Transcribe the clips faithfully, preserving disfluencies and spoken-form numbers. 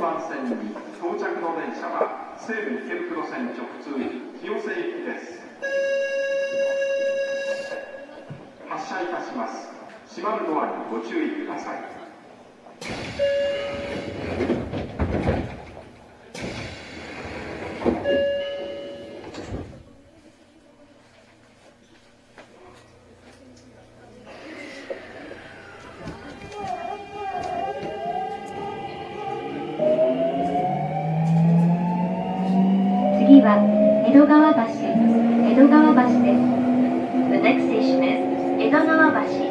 番線に到着の電車は西武池袋線直通清瀬行きです。発車いたします。閉まるドアにご注意ください。 次は江戸川橋、江戸川橋です。The next station is 江戸川橋。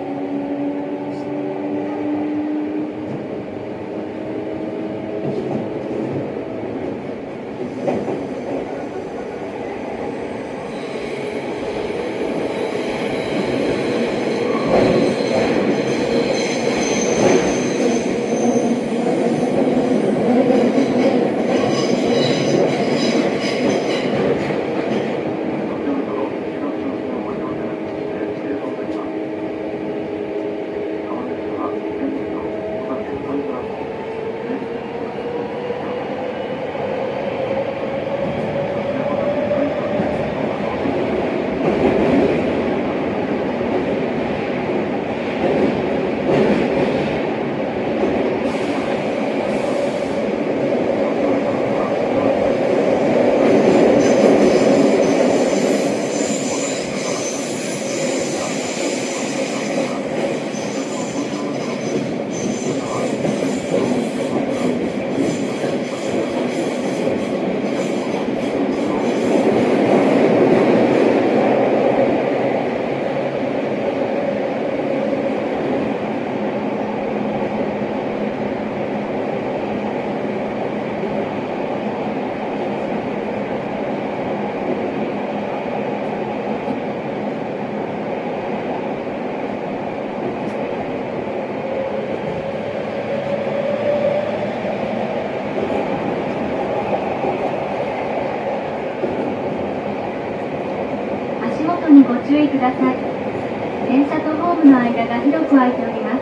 足元にご注意ください。電車とホームの間が広く空いております。